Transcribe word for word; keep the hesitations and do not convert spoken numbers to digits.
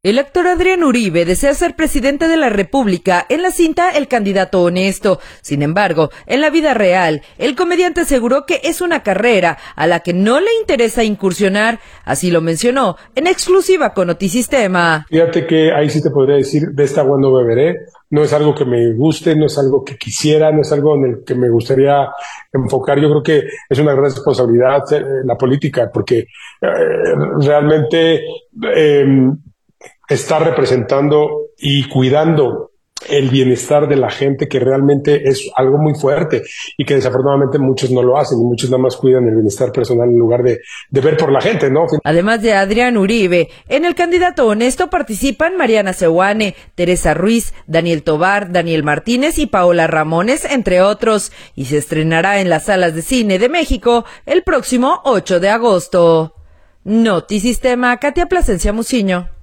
El actor Adrián Uribe desea ser presidente de la República en la cinta El Candidato Honesto. Sin embargo, en la vida real, el comediante aseguró que es una carrera a la que no le interesa incursionar. Así lo mencionó en exclusiva con Notisistema. Fíjate que ahí sí te podría decir, de esta agua no beberé. No es algo que me guste, no es algo que quisiera, no es algo en el que me gustaría enfocar. Yo creo que es una gran responsabilidad eh, la política, porque eh, realmente eh, está representando y cuidando el bienestar de la gente, que realmente es algo muy fuerte y que desafortunadamente muchos no lo hacen y muchos nada más cuidan el bienestar personal en lugar de, de ver por la gente, ¿no? Además de Adrián Uribe, en El Candidato Honesto participan Mariana Seoane, Teresa Ruiz, Daniel Tobar, Daniel Martínez y Paola Ramones, entre otros, y se estrenará en las salas de cine de México el próximo ocho de agosto. Notisistema, Katia Plasencia Muciño.